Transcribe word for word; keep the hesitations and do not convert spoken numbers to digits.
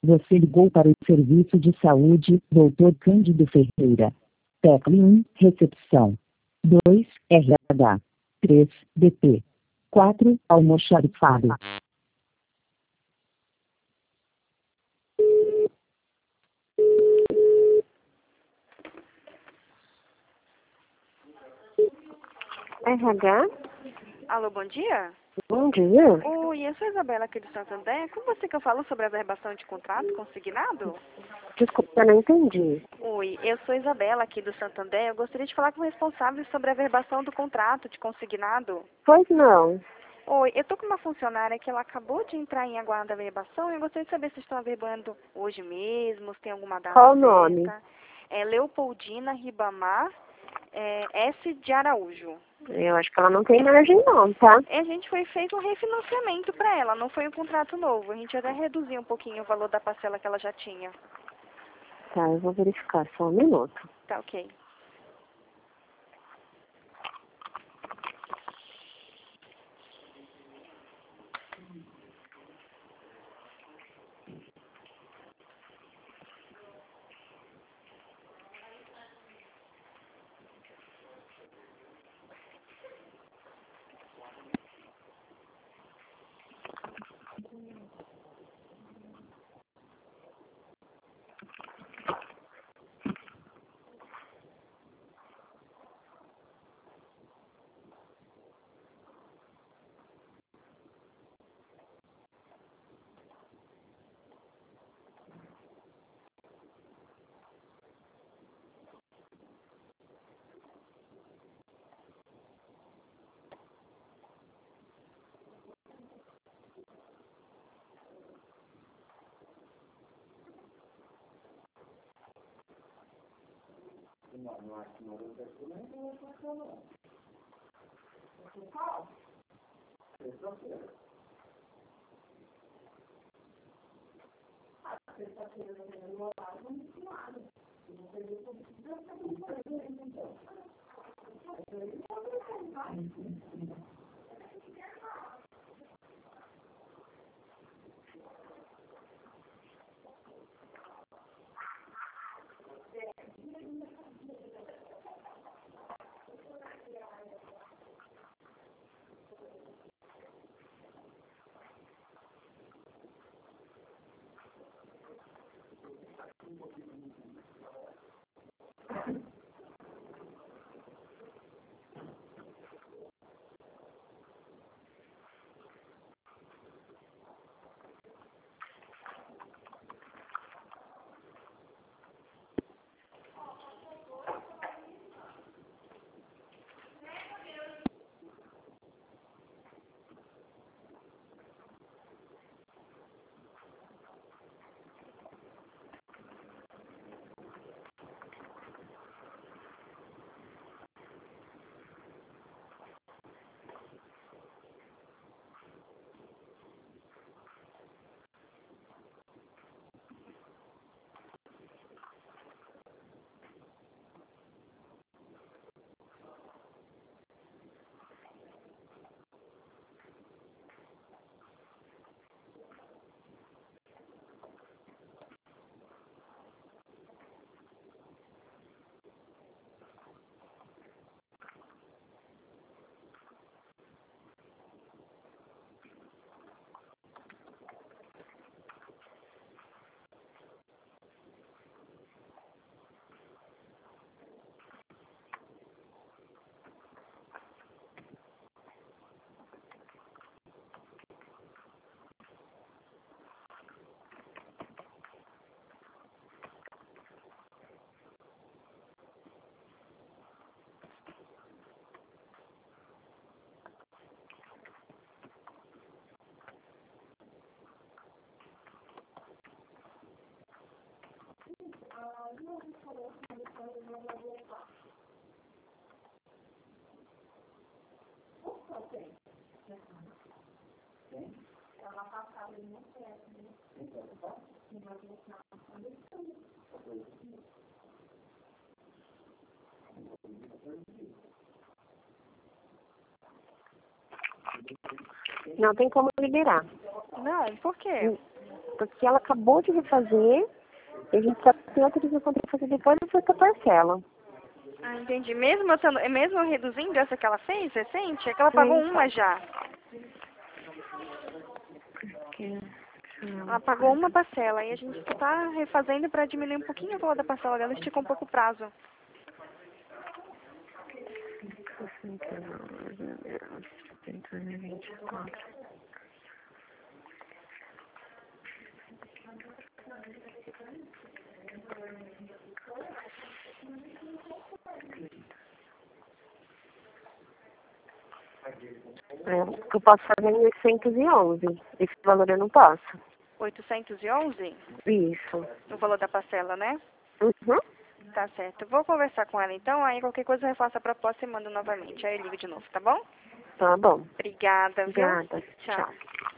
Você ligou para o Serviço de Saúde, doutor Cândido Ferreira. Tecle um, recepção. dois, R H. três, D P. quatro, almoxarifado. R H? Alô, bom dia? Bom dia. Oi, eu sou a Isabela aqui do Santander. Com você que eu falo sobre a averbação de contrato consignado? Desculpa, eu não entendi. Oi, eu sou a Isabela aqui do Santander. Eu gostaria de falar com o responsável sobre a averbação do contrato de consignado. Pois não. Oi, eu tô com uma funcionária que ela acabou de entrar em aguardo da averbação e eu gostaria de saber se estão averbando hoje mesmo, se tem alguma data Qual o certa. nome? É Leopoldina Ribamar é, S. de Araújo. Eu acho que ela não tem margem não, tá? A gente foi feito um refinanciamento para ela, não foi um contrato novo. A gente até reduziu um pouquinho o valor da parcela que ela já tinha. Tá, eu vou verificar, só um minuto. Tá ok. Não tem como liberar. Não, por quê? porque ela acabou de refazer e a gente só tem autorização para fazer depois dessa parcela. Ah, entendi. Mesmo, eu sendo, mesmo eu reduzindo essa que ela fez recente, é que ela pagou Sim. uma já. Ela pagou uma parcela e a gente está refazendo para diminuir um pouquinho o valor da parcela dela, esticou um pouco o prazo. É, o que eu posso fazer é oitocentos e onze. Esse valor eu não posso. oitocentos e onze? Isso. O valor da parcela, né? Uhum. Tá certo. Vou conversar com ela então, aí qualquer coisa eu refaço a proposta e mando novamente. Aí eu ligo de novo, tá bom? Tá bom. Obrigada, viu? Obrigada. Tchau. Tchau.